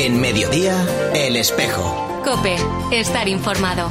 En Mediodía, El Espejo. COPE, estar informado.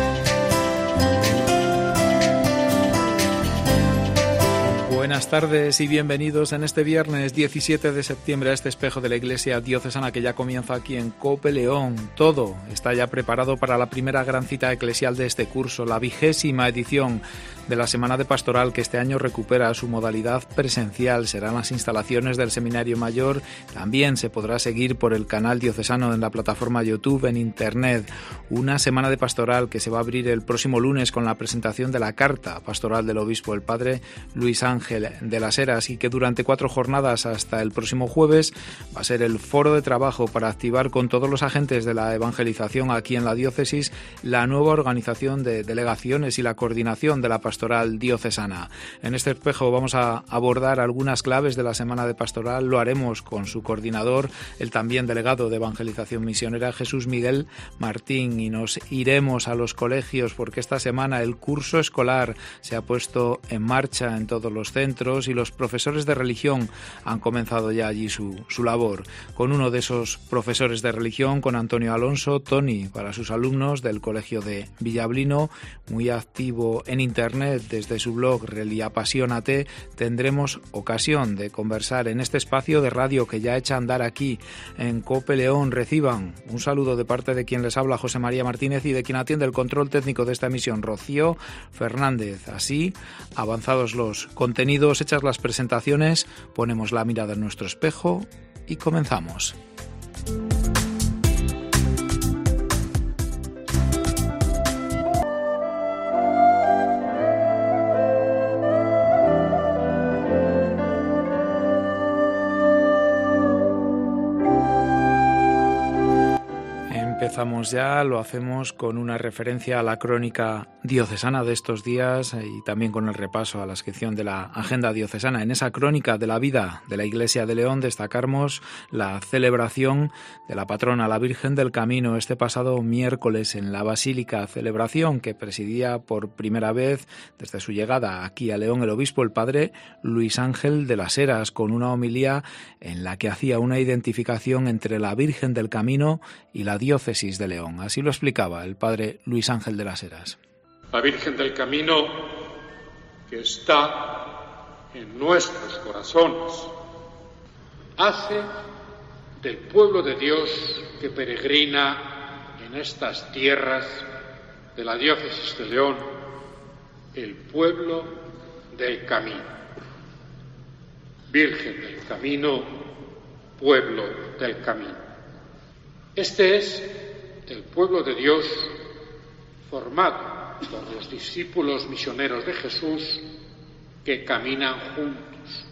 Buenas tardes y bienvenidos en este viernes 17 de septiembre a este espejo de la Iglesia Diocesana que ya comienza aquí en COPE León. Todo está ya preparado para la primera gran cita eclesial de este curso, la 20ª edición de la Semana de Pastoral, que este año recupera su modalidad presencial. Serán las instalaciones del Seminario Mayor. También se podrá seguir por el canal diocesano en la plataforma YouTube, en Internet. Una Semana de Pastoral que se va a abrir el próximo lunes con la presentación de la carta pastoral del obispo, el padre Luis Ángel de las Heras, y que durante 4 jornadas hasta el próximo jueves va a ser el foro de trabajo para activar con todos los agentes de la evangelización aquí en la diócesis la nueva organización de delegaciones y la coordinación de la pastoral diocesana. En este espejo vamos a abordar algunas claves de la Semana de Pastoral. Lo haremos con su coordinador, el también delegado de Evangelización Misionera, Jesús Miguel Martín, y nos iremos a los colegios porque esta semana el curso escolar se ha puesto en marcha en todos los centros y los profesores de religión han comenzado ya allí su labor. Con uno de esos profesores de religión, con Antonio Alonso, Tony, para sus alumnos del Colegio de Villablino, muy activo en Internet desde su blog Reliapasionate, tendremos ocasión de conversar en este espacio de radio que ya echa a andar aquí en COPE León. Reciban un saludo de parte de quien les habla, José María Martínez, y de quien atiende el control técnico de esta emisión, Rocío Fernández. Así, avanzados los contenidos, hechas las presentaciones, ponemos la mirada en nuestro espejo y comenzamos. Empezamos ya, lo hacemos con una referencia a la crónica diocesana de estos días y también con el repaso a la sección de la agenda diocesana. En esa crónica de la vida de la Iglesia de León destacamos la celebración de la patrona, la Virgen del Camino, este pasado miércoles en la Basílica, celebración que presidía por primera vez desde su llegada aquí a León el obispo, el padre Luis Ángel de las Heras, con una homilía en la que hacía una identificación entre la Virgen del Camino y la diócesis de León. Así lo explicaba el padre Luis Ángel de las Heras. La Virgen del Camino, que está en nuestros corazones, hace del pueblo de Dios que peregrina en estas tierras de la diócesis de León el pueblo del camino. Virgen del Camino, pueblo del camino. Este es el pueblo de Dios formado por los discípulos misioneros de Jesús que caminan juntos.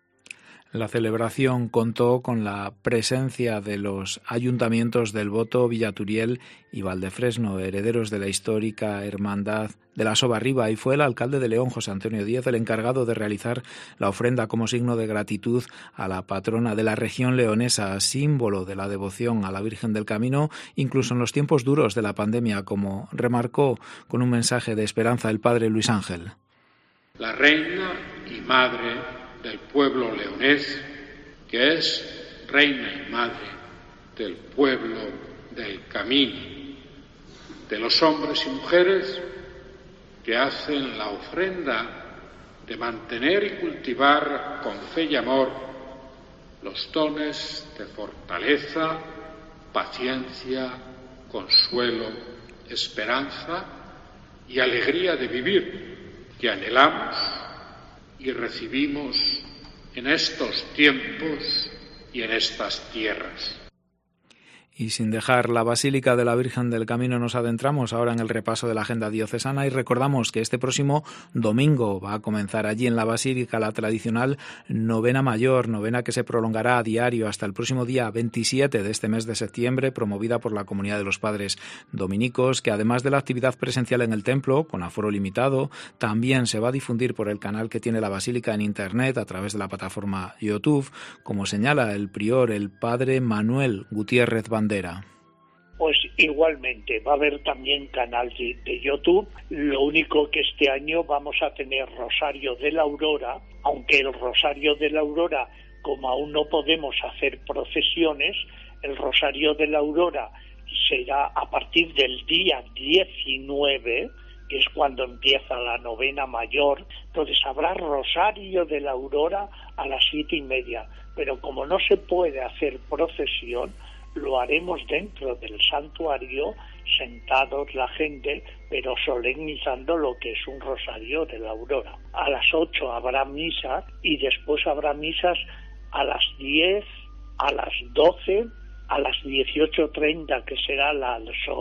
La celebración contó con la presencia de los ayuntamientos del Boto, Villaturiel y Valdefresno, herederos de la histórica hermandad de la Sobarriba, y fue el alcalde de León, José Antonio Díez, el encargado de realizar la ofrenda como signo de gratitud a la patrona de la región leonesa, símbolo de la devoción a la Virgen del Camino, incluso en los tiempos duros de la pandemia, como remarcó con un mensaje de esperanza el padre Luis Ángel. La reina y madre del pueblo leonés, que es reina y madre del pueblo del camino, de los hombres y mujeres que hacen la ofrenda de mantener y cultivar con fe y amor los dones de fortaleza, paciencia, consuelo, esperanza y alegría de vivir que anhelamos y recibimos en estos tiempos y en estas tierras. Y sin dejar la Basílica de la Virgen del Camino, nos adentramos ahora en el repaso de la agenda diocesana y recordamos que este próximo domingo va a comenzar allí en la Basílica la tradicional novena mayor, novena que se prolongará a diario hasta el próximo día 27 de este mes de septiembre, promovida por la Comunidad de los Padres Dominicos, que además de la actividad presencial en el templo, con aforo limitado, también se va a difundir por el canal que tiene la Basílica en Internet a través de la plataforma YouTube, como señala el prior, el padre Manuel Gutiérrez Bandera. Pues igualmente va a haber también canal de YouTube. Lo único que este año vamos a tener Rosario de la Aurora, aunque el Rosario de la Aurora como aún no podemos hacer procesiones, el Rosario de la Aurora será a partir del día 19, que es cuando empieza la novena mayor. Entonces habrá Rosario de la Aurora a las 7:30, pero como no se puede hacer procesión, lo haremos dentro del santuario, sentados la gente, pero solemnizando lo que es un Rosario de la Aurora. A las 8 habrá misa y después habrá misas a las 10, a las 12, a las 18:30, que será la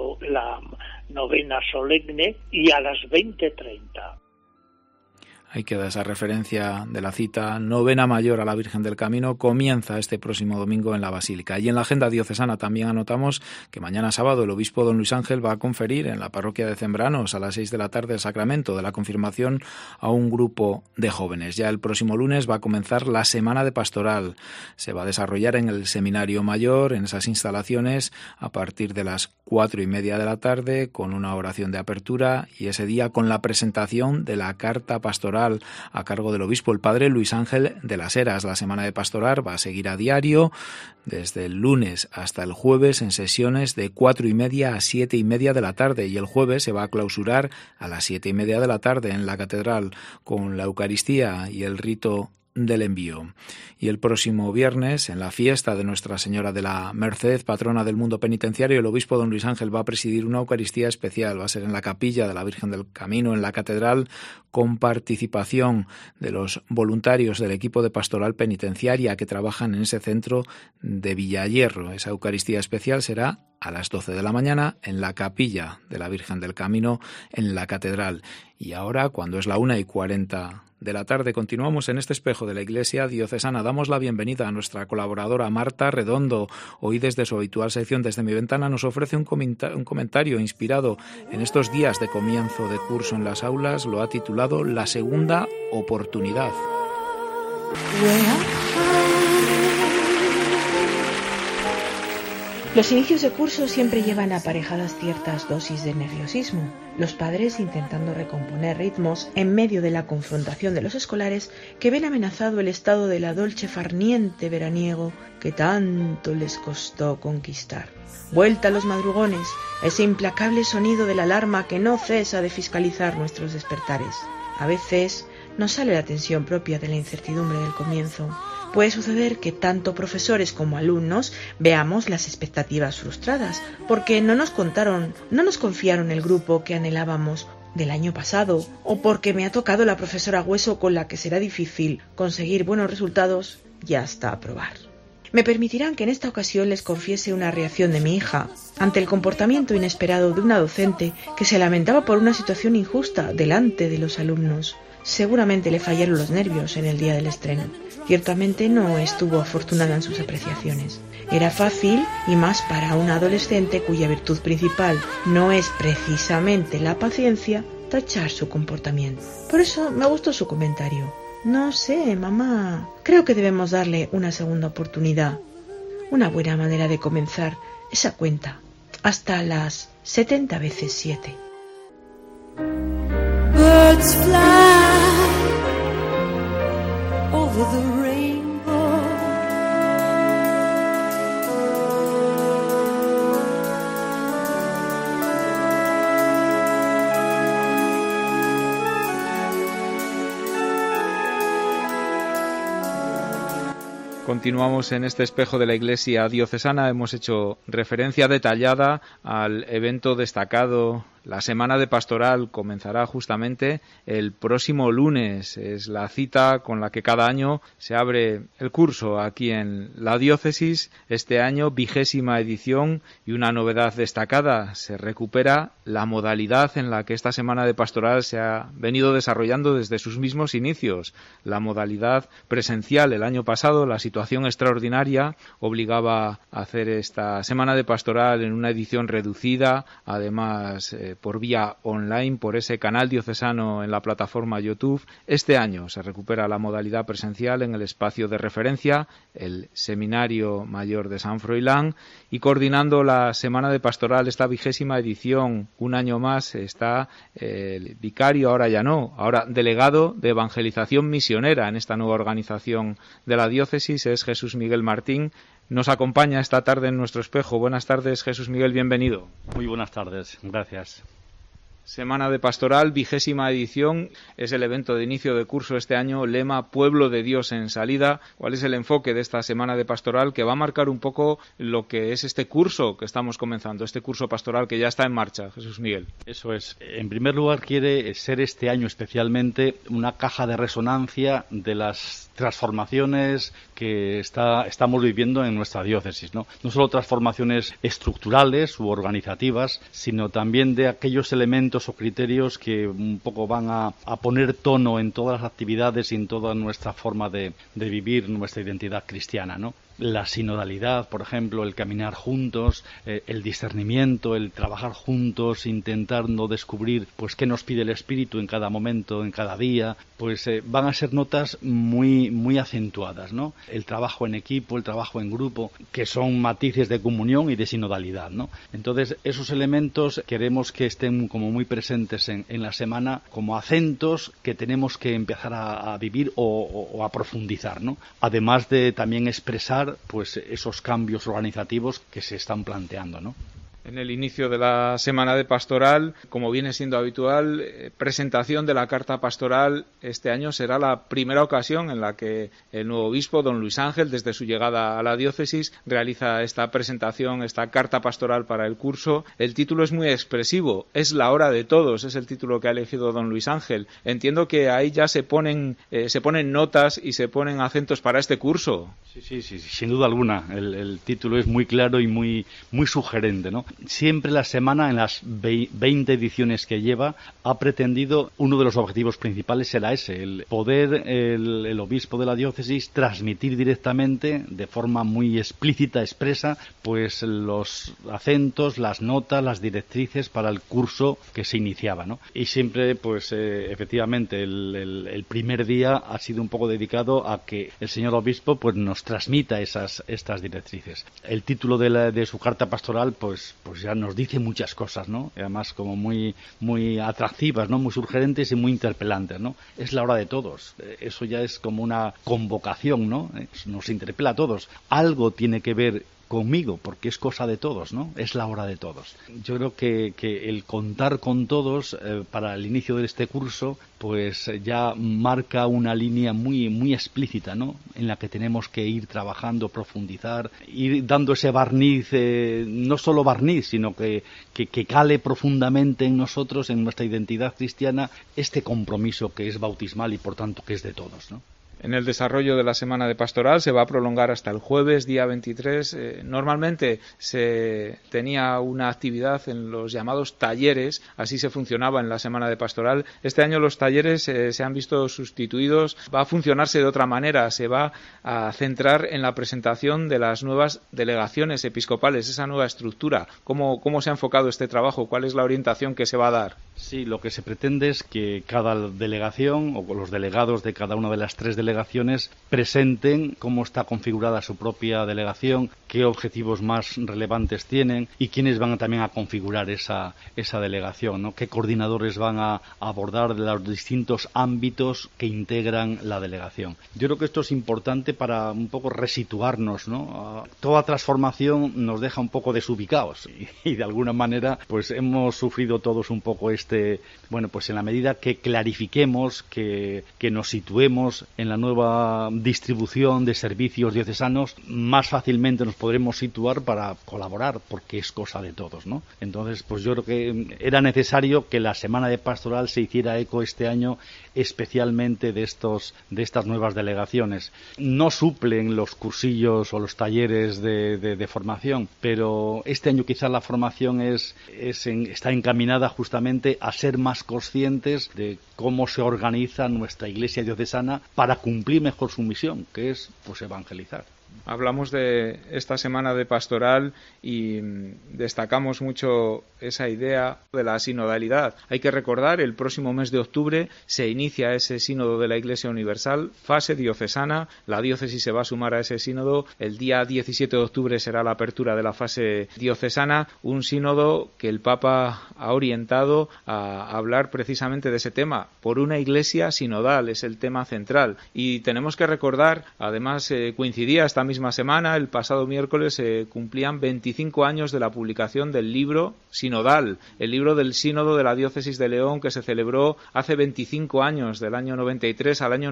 novena solemne, y a las 20:30. Ahí queda esa referencia de la cita novena mayor a la Virgen del Camino. Comienza este próximo domingo en la Basílica. Y en la agenda diocesana también anotamos que mañana sábado el obispo don Luis Ángel va a conferir en la parroquia de Cembranos a las 6 de la tarde el sacramento de la confirmación a un grupo de jóvenes. Ya el próximo lunes va a comenzar la Semana de Pastoral. Se va a desarrollar en el Seminario Mayor, en esas instalaciones, a partir de las 4:30 de la tarde, con una oración de apertura, y ese día con la presentación de la carta pastoral a cargo del obispo, el padre Luis Ángel de las Heras. La semana de pastoral va a seguir a diario desde el lunes hasta el jueves en sesiones de 4:30 a 7:30 de la tarde, y el jueves se va a clausurar a las 7:30 de la tarde en la catedral con la Eucaristía y el rito del envío. Y el próximo viernes, en la fiesta de Nuestra Señora de la Merced, patrona del mundo penitenciario, el obispo don Luis Ángel va a presidir una Eucaristía especial. Va a ser en la capilla de la Virgen del Camino, en la catedral, con participación de los voluntarios del equipo de pastoral penitenciaria que trabajan en ese centro de Villayerro. Esa Eucaristía especial será a las 12 de la mañana en la capilla de la Virgen del Camino, en la catedral. Y ahora, cuando es la 1:40 de la tarde, continuamos en este espejo de la Iglesia diocesana. Damos la bienvenida a nuestra colaboradora Marta Redondo. Hoy, desde su habitual sección Desde mi ventana, nos ofrece un comentario inspirado en estos días de comienzo de curso en las aulas. Lo ha titulado La segunda oportunidad. Los inicios de curso siempre llevan aparejadas ciertas dosis de nerviosismo. Los padres intentando recomponer ritmos en medio de la confrontación de los escolares que ven amenazado el estado de la dolce farniente veraniego que tanto les costó conquistar. Vuelta a los madrugones, ese implacable sonido de la alarma que no cesa de fiscalizar nuestros despertares. A veces nos sale la tensión propia de la incertidumbre del comienzo. Puede suceder que tanto profesores como alumnos veamos las expectativas frustradas, porque no nos confiaron el grupo que anhelábamos del año pasado, o porque me ha tocado la profesora Hueso con la que será difícil conseguir buenos resultados y hasta aprobar. Me permitirán que en esta ocasión les confiese una reacción de mi hija ante el comportamiento inesperado de una docente que se lamentaba por una situación injusta delante de los alumnos. Seguramente le fallaron los nervios en el día del estreno. Ciertamente no estuvo afortunada en sus apreciaciones. Era fácil, y más para una adolescente cuya virtud principal no es precisamente la paciencia, tachar su comportamiento. Por eso me gustó su comentario. No sé, mamá. Creo que debemos darle una segunda oportunidad. Una buena manera de comenzar esa cuenta. Hasta las 70 veces 7. Birds fly over the rainbow. Continuamos en este espejo de la Iglesia diocesana. Hemos hecho referencia detallada al evento destacado. La semana de pastoral comenzará justamente el próximo lunes. Es la cita con la que cada año se abre el curso aquí en la diócesis. Este año, 20ª edición, y una novedad destacada: se recupera la modalidad en la que esta semana de pastoral se ha venido desarrollando desde sus mismos inicios. La modalidad presencial. El año pasado la situación extraordinaria obligaba a hacer esta semana de pastoral en una edición reducida, además por vía online, por ese canal diocesano en la plataforma YouTube. Este año se recupera la modalidad presencial en el espacio de referencia, el Seminario Mayor de San Froilán, y coordinando la Semana de Pastoral, esta 20ª edición, un año más, está el vicario, ahora delegado de evangelización misionera en esta nueva organización de la diócesis, es Jesús Miguel Martín. Nos acompaña esta tarde en nuestro espejo. Buenas tardes, Jesús Miguel, bienvenido. Muy buenas tardes, gracias. Semana de Pastoral, 20ª edición, es el evento de inicio de curso este año, lema Pueblo de Dios en salida. ¿Cuál es el enfoque de esta Semana de Pastoral que va a marcar un poco lo que es este curso que estamos comenzando, este curso pastoral que ya está en marcha, Jesús Miguel? Eso es. En primer lugar, quiere ser este año especialmente una caja de resonancia de las transformaciones que estamos viviendo en nuestra diócesis, ¿no? No solo transformaciones estructurales u organizativas, sino también de aquellos elementos o criterios que un poco van a poner tono en todas las actividades y en toda nuestra forma de vivir nuestra identidad cristiana, ¿no? La sinodalidad, por ejemplo, el caminar juntos, el discernimiento, el trabajar juntos, intentando descubrir pues qué nos pide el Espíritu en cada momento, en cada día, pues van a ser notas muy acentuadas, ¿no? El trabajo en equipo, el trabajo en grupo, que son matices de comunión y de sinodalidad, ¿no? Entonces, esos elementos queremos que estén como muy presentes en la semana, como acentos que tenemos que empezar a vivir o a profundizar, ¿no? Además de también expresar pues esos cambios organizativos que se están planteando, ¿no? En el inicio de la Semana de Pastoral, como viene siendo habitual, presentación de la carta pastoral. Este año será la primera ocasión en la que el nuevo obispo, don Luis Ángel, desde su llegada a la diócesis, realiza esta presentación, esta carta pastoral para el curso. El título es muy expresivo, es la hora de todos, es el título que ha elegido don Luis Ángel. Entiendo que ahí ya se ponen notas y se ponen acentos para este curso. Sí, sin duda alguna. El título es muy claro y muy sugerente, ¿no? Siempre la semana, en las 20 ediciones que lleva, ha pretendido, uno de los objetivos principales era ese, el poder el obispo de la diócesis transmitir directamente, de forma muy explícita, expresa, pues los acentos, las notas, las directrices para el curso que se iniciaba, ¿no? Y siempre, pues efectivamente, el primer día ha sido un poco dedicado a que el señor obispo pues nos transmita estas directrices. El título de su carta pastoral, pues ya nos dice muchas cosas, ¿no? Además como muy atractivas, ¿no? Muy sugerentes y muy interpelantes, ¿no? Es la hora de todos. Eso ya es como una convocación, ¿no? Nos interpela a todos. Algo tiene que ver conmigo, porque es cosa de todos, ¿no? Es la hora de todos. Yo creo que el contar con todos para el inicio de este curso, pues ya marca una línea muy explícita, ¿no? En la que tenemos que ir trabajando, profundizar, ir dando ese barniz, no solo barniz, sino que cale profundamente en nosotros, en nuestra identidad cristiana, este compromiso que es bautismal y por tanto que es de todos, ¿no? En el desarrollo de la Semana de Pastoral se va a prolongar hasta el jueves, día 23. Normalmente se tenía una actividad en los llamados talleres, así se funcionaba en la Semana de Pastoral. Este año los talleres se han visto sustituidos, va a funcionarse de otra manera, se va a centrar en la presentación de las nuevas delegaciones episcopales, esa nueva estructura. ¿Cómo se ha enfocado este trabajo? ¿Cuál es la orientación que se va a dar? Sí, lo que se pretende es que cada delegación o los delegados de cada una de las 3 delegaciones presenten cómo está configurada su propia delegación, qué objetivos más relevantes tienen y quiénes van también a configurar esa delegación, ¿no? Qué coordinadores van a abordar de los distintos ámbitos que integran la delegación. Yo creo que esto es importante para un poco resituarnos, ¿no? Toda transformación nos deja un poco desubicados y de alguna manera pues hemos sufrido todos un poco pues en la medida que clarifiquemos, que nos situemos en la nueva distribución de servicios diocesanos, más fácilmente nos podremos situar para colaborar, porque es cosa de todos, ¿no? Entonces, pues yo creo que era necesario que la Semana de Pastoral se hiciera eco este año especialmente de estas nuevas delegaciones. No suplen los cursillos o los talleres de formación, pero este año quizás la formación está encaminada justamente a ser más conscientes de cómo se organiza nuestra Iglesia diocesana para cumplir mejor su misión, que es pues evangelizar. Hablamos de esta semana de pastoral y destacamos mucho esa idea de la sinodalidad. Hay que recordar, el próximo mes de octubre se inicia ese sínodo de la Iglesia Universal, fase diocesana. La diócesis se va a sumar a ese sínodo. El día 17 de octubre será la apertura de la fase diocesana, un sínodo que el Papa ha orientado a hablar precisamente de ese tema. Por una Iglesia sinodal es el tema central. Y tenemos que recordar, además coincidía esta misma semana, el pasado miércoles se cumplían 25 años de la publicación del libro sinodal, el libro del sínodo de la diócesis de León, que se celebró hace 25 años, del año 93 al año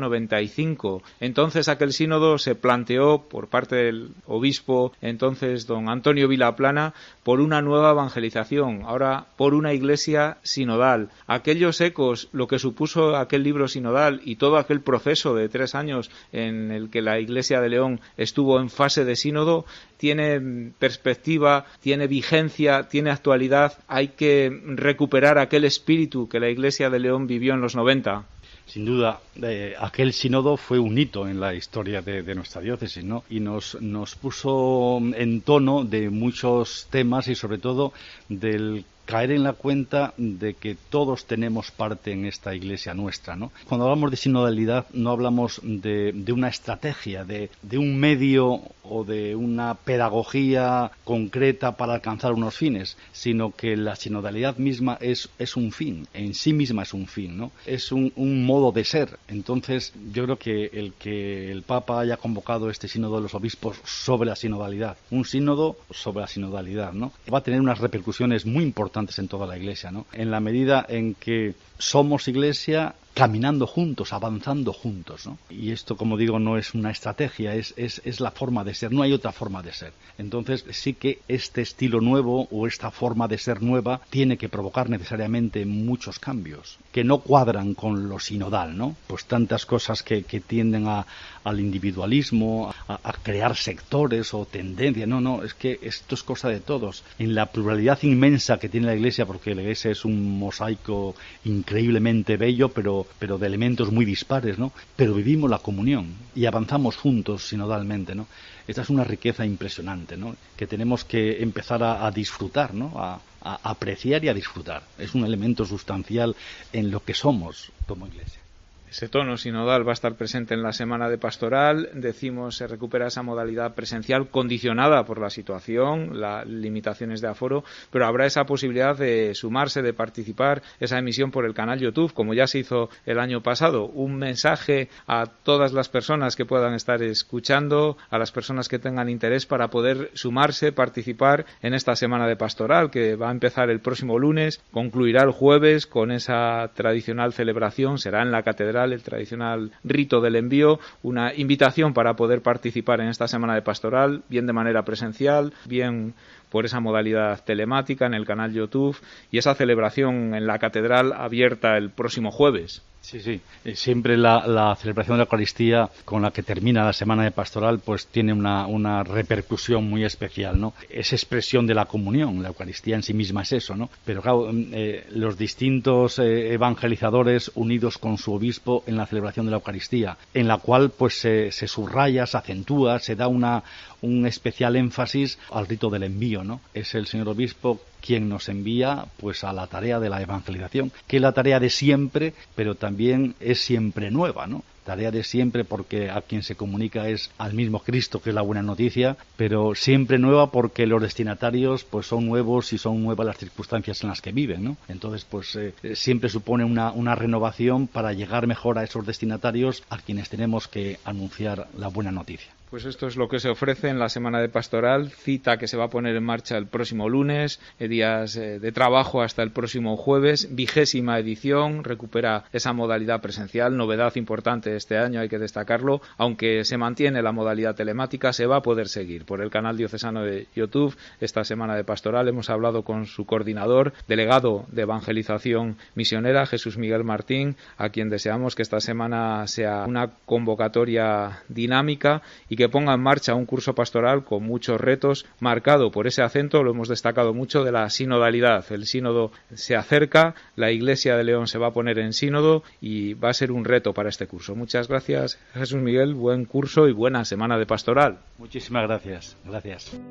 95. Entonces aquel sínodo se planteó por parte del obispo entonces don Antonio Vilaplana por una nueva evangelización, ahora por una Iglesia sinodal. Aquellos ecos, lo que supuso aquel libro sinodal y todo aquel proceso de 3 años en el que la Iglesia de León estuvo en fase de sínodo, tiene perspectiva, tiene vigencia, tiene actualidad. Hay que recuperar aquel espíritu que la Iglesia de León vivió en los 90. Sin duda, aquel sínodo fue un hito en la historia de nuestra diócesis, ¿no? Y nos puso en tono de muchos temas y sobre todo del caer en la cuenta de que todos tenemos parte en esta Iglesia nuestra, ¿no? Cuando hablamos de sinodalidad no hablamos de una estrategia, de un medio o de una pedagogía concreta para alcanzar unos fines, sino que la sinodalidad misma es un fin, en sí misma es un fin, ¿no? Es un modo de ser. Entonces, yo creo que el Papa haya convocado este sínodo de los obispos sobre la sinodalidad, un sínodo sobre la sinodalidad, ¿no? Va a tener unas repercusiones muy importantes en toda la Iglesia, ¿no? En la medida en que somos Iglesia caminando juntos, avanzando juntos, ¿no? Y esto, como digo, no es una estrategia, es la forma de ser, no hay otra forma de ser. Entonces sí que este estilo nuevo o esta forma de ser nueva tiene que provocar necesariamente muchos cambios que no cuadran con lo sinodal, ¿no? Pues tantas cosas que tienden al individualismo, a crear sectores o tendencias. No, es que esto es cosa de todos. En la pluralidad inmensa que tiene la Iglesia, porque la Iglesia es un mosaico increíblemente bello, pero de elementos muy dispares, ¿no? Pero vivimos la comunión y avanzamos juntos sinodalmente, ¿no? Esta es una riqueza impresionante, ¿no? Que tenemos que empezar a disfrutar, ¿no? A apreciar y a disfrutar. Es un elemento sustancial en lo que somos como Iglesia. Ese tono sinodal va a estar presente en la semana de pastoral. Decimos, se recupera esa modalidad presencial condicionada por la situación, las limitaciones de aforo, pero habrá esa posibilidad de sumarse, de participar, esa emisión por el canal YouTube, como ya se hizo el año pasado. Un mensaje a todas las personas que puedan estar escuchando, a las personas que tengan interés para poder sumarse, participar en esta semana de pastoral, que va a empezar el próximo lunes, concluirá el jueves con esa tradicional celebración, será en la catedral, el tradicional rito del envío, una invitación para poder participar en esta semana de pastoral, bien de manera presencial, bien por esa modalidad telemática en el canal YouTube, y esa celebración en la catedral abierta el próximo jueves. Sí. Siempre la celebración de la Eucaristía con la que termina la semana de pastoral pues tiene una repercusión muy especial, ¿no? Es expresión de la comunión, la Eucaristía en sí misma es eso, ¿no? Pero claro, los distintos evangelizadores unidos con su obispo en la celebración de la Eucaristía, en la cual pues se subraya, se acentúa, se da un especial énfasis al rito del envío, ¿no? Es el señor obispo quien nos envía pues a la tarea de la evangelización, que es la tarea de siempre, pero también es siempre nueva, ¿no? Tarea de siempre porque a quien se comunica es al mismo Cristo, que es la buena noticia, pero siempre nueva porque los destinatarios pues son nuevos y son nuevas las circunstancias en las que viven, ¿no? Entonces pues siempre supone una renovación para llegar mejor a esos destinatarios a quienes tenemos que anunciar la buena noticia. Pues esto es lo que se ofrece en la semana de pastoral, cita que se va a poner en marcha el próximo lunes, días de trabajo hasta el próximo jueves, 20ª edición, recupera esa modalidad presencial, novedad importante este año, hay que destacarlo, aunque se mantiene la modalidad telemática, se va a poder seguir por el canal diocesano de YouTube esta semana de pastoral. Hemos hablado con su coordinador, delegado de evangelización misionera, Jesús Miguel Martín, a quien deseamos que esta semana sea una convocatoria dinámica y que ponga en marcha un curso pastoral con muchos retos, marcado por ese acento, lo hemos destacado mucho, de la sinodalidad. El sínodo se acerca, la Iglesia de León se va a poner en sínodo y va a ser un reto para este curso. Muchas gracias, Jesús Miguel, buen curso y buena semana de pastoral. Muchísimas gracias. Gracias.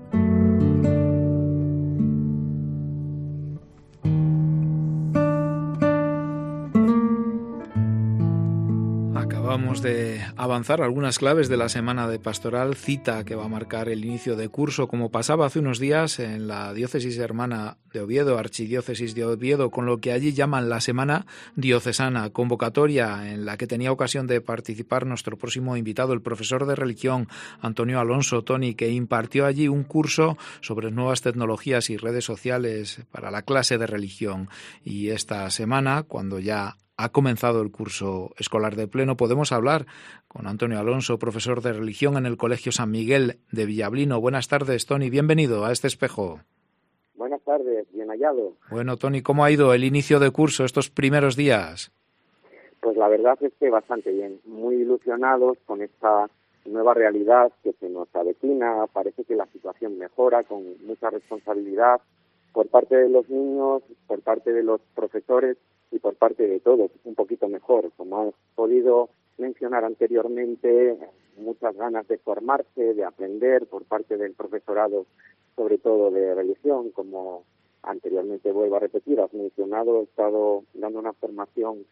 Acabamos de avanzar algunas claves de la semana de pastoral, cita que va a marcar el inicio de curso, como pasaba hace unos días en la diócesis hermana de Oviedo, archidiócesis de Oviedo, con lo que allí llaman la Semana Diocesana, convocatoria en la que tenía ocasión de participar nuestro próximo invitado, el profesor de religión Antonio Alonso Toni, que impartió allí un curso sobre nuevas tecnologías y redes sociales para la clase de religión. Y esta semana, cuando ya ha comenzado el curso escolar de pleno, podemos hablar con Antonio Alonso, profesor de religión en el Colegio San Miguel de Villablino. Buenas tardes, Toni, bienvenido a este espejo. Buenas tardes, bien hallado. Bueno, Toni, ¿cómo ha ido el inicio de curso estos primeros días? Pues la verdad es que bastante bien, muy ilusionados con esta nueva realidad que se nos avecina. Parece que la situación mejora con mucha responsabilidad por parte de los niños, por parte de los profesores y por parte de todos, un poquito mejor. Como has podido mencionar anteriormente, muchas ganas de formarse, de aprender por parte del profesorado, sobre todo de religión, como anteriormente vuelvo a repetir, has mencionado, he estado dando una formación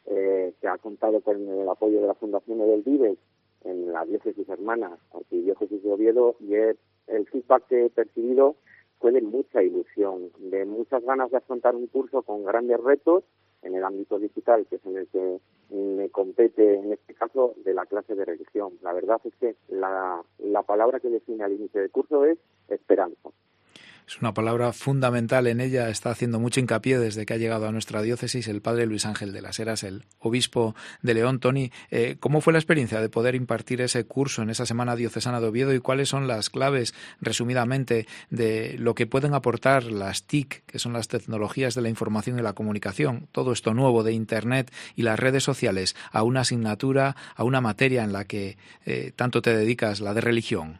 que ha contado con el apoyo de la Fundación Edelvives en la diócesis hermana, archidiócesis de Oviedo, y el feedback que he percibido fue de mucha ilusión, de muchas ganas de afrontar un curso con grandes retos en el ámbito digital, que es en el que me compete, en este caso, de la clase de religión. La verdad es que la palabra que define al inicio del curso es esperanza. Es una palabra fundamental en ella, está haciendo mucho hincapié desde que ha llegado a nuestra diócesis el padre Luis Ángel de las Heras, el obispo de León. Toni, ¿cómo fue la experiencia de poder impartir ese curso en esa Semana Diocesana de Oviedo y cuáles son las claves, resumidamente, de lo que pueden aportar las TIC, que son las tecnologías de la información y la comunicación, todo esto nuevo de Internet y las redes sociales, a una asignatura, a una materia en la que tanto te dedicas, la de religión?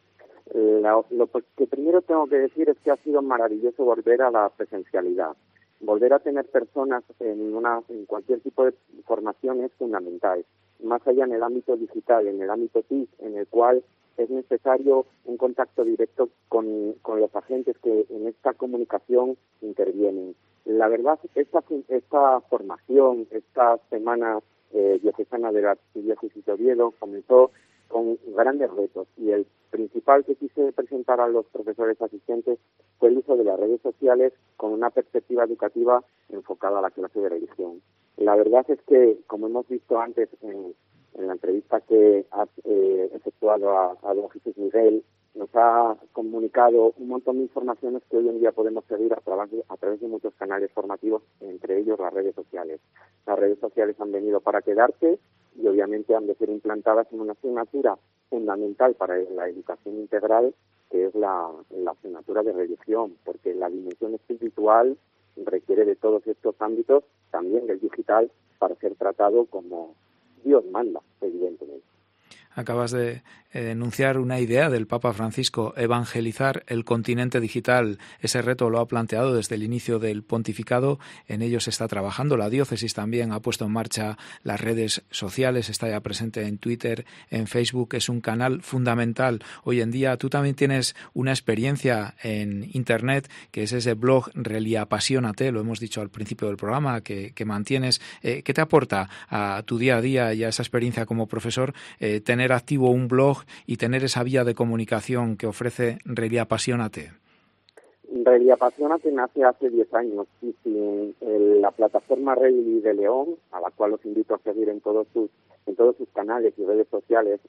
Lo que primero tengo que decir es que ha sido maravilloso volver a la presencialidad. Volver a tener personas en cualquier tipo de formación es fundamental. Más allá en el ámbito digital, en el ámbito TIC, en el cual es necesario un contacto directo con los agentes que en esta comunicación intervienen. La verdad, esta formación, esta semana diocesana de la Archidiócesis de Oviedo comenzó con grandes retos, y el principal que quise presentar a los profesores asistentes fue el uso de las redes sociales con una perspectiva educativa enfocada a la clase de religión. La verdad es que, como hemos visto antes en la entrevista que has efectuado a don Jesús Miguel, nos ha comunicado un montón de informaciones que hoy en día podemos seguir a través de muchos canales formativos, entre ellos las redes sociales. Las redes sociales han venido para quedarse y obviamente han de ser implantadas en una asignatura fundamental para la educación integral, que es la asignatura de religión, porque la dimensión espiritual requiere de todos estos ámbitos, también del digital, para ser tratado como Dios manda, evidentemente. Acabas de enunciar una idea del Papa Francisco, evangelizar el continente digital. Ese reto lo ha planteado desde el inicio del pontificado, en ello se está trabajando. La diócesis también ha puesto en marcha las redes sociales, está ya presente en Twitter, en Facebook, es un canal fundamental. Hoy en día tú también tienes una experiencia en Internet, que es ese blog Reliapasionate, lo hemos dicho al principio del programa, que mantienes. ¿Qué te aporta a tu día a día y a esa experiencia como profesor tener activo un blog y tener esa vía de comunicación que ofrece Reliapasionate? Reliapasionate nace hace 10 años y sin la plataforma Reli de León, a la cual os invito a seguir en todos sus canales y redes sociales,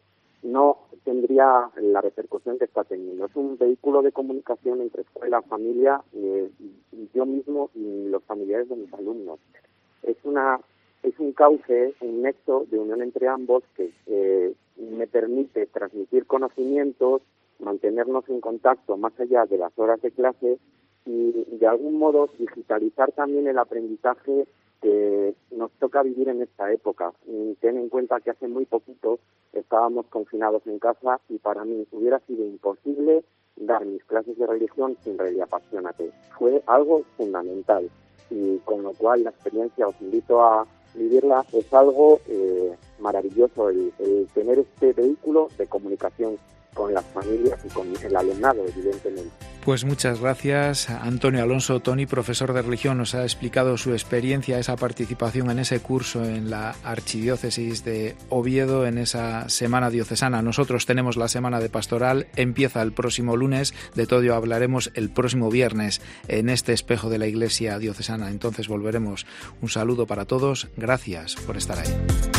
no tendría la repercusión que está teniendo. Es un vehículo de comunicación entre escuela, familia, yo mismo y los familiares de mis alumnos. Es un cauce, un nexo de unión entre ambos que me permite transmitir conocimientos, mantenernos en contacto más allá de las horas de clase y de algún modo digitalizar también el aprendizaje que nos toca vivir en esta época. Ten en cuenta que hace muy poquito estábamos confinados en casa y para mí hubiera sido imposible dar mis clases de religión sin Relia Apasionate. Fue algo fundamental y con lo cual la experiencia, os invito a vivirla, es algo maravilloso el tener este vehículo de comunicación con las familias y con el alumnado, evidentemente. Pues muchas gracias, Antonio Alonso. Tony, profesor de religión, nos ha explicado su experiencia, esa participación en ese curso en la Archidiócesis de Oviedo, en esa Semana Diocesana. Nosotros tenemos la Semana de Pastoral, empieza el próximo lunes, de todo ello hablaremos el próximo viernes en este espejo de la Iglesia Diocesana. Entonces volveremos. Un saludo para todos, gracias por estar ahí.